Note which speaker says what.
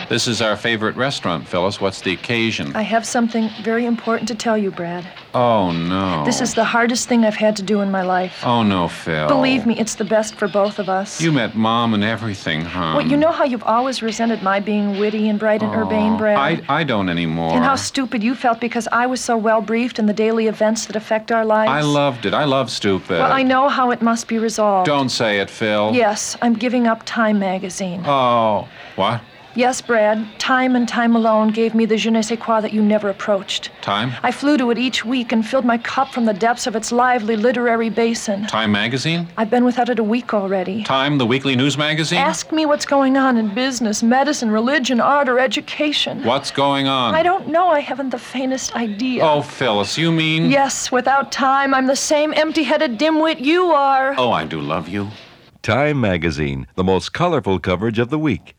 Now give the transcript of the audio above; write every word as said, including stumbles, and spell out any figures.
Speaker 1: This is our favorite restaurant, Phyllis. What's the occasion?
Speaker 2: I have something very important to tell you, Brad.
Speaker 1: Oh, no.
Speaker 2: This is the hardest thing I've had to do in my life.
Speaker 1: Oh, no, Phil.
Speaker 2: Believe me, it's the best for both of us.
Speaker 1: You met Mom and everything, huh?
Speaker 2: Well, you know how you've always resented my being witty and bright and
Speaker 1: oh,
Speaker 2: urbane, Brad?
Speaker 1: I, I don't anymore.
Speaker 2: And how stupid you felt because I was so well briefed in the daily events that affect our lives.
Speaker 1: I loved it. I love stupid.
Speaker 2: Well, I know how it must be resolved.
Speaker 1: Don't say it, Phil.
Speaker 2: Yes, I'm giving up Time magazine.
Speaker 1: Oh, what?
Speaker 2: Yes, Brad. Time and time alone gave me the je ne sais quoi that you never approached.
Speaker 1: Time?
Speaker 2: I flew to it each week and filled my cup from the depths of its lively literary basin.
Speaker 1: Time magazine?
Speaker 2: I've been without it a week already.
Speaker 1: Time, the weekly news magazine?
Speaker 2: Ask me what's going on in business, medicine, religion, art, or education.
Speaker 1: What's going on?
Speaker 2: I don't know. I haven't the faintest idea.
Speaker 1: Oh, Phyllis, you mean?
Speaker 2: Yes, without Time, I'm the same empty-headed dimwit you are.
Speaker 1: Oh, I do love you.
Speaker 3: Time magazine, the most colorful coverage of the week.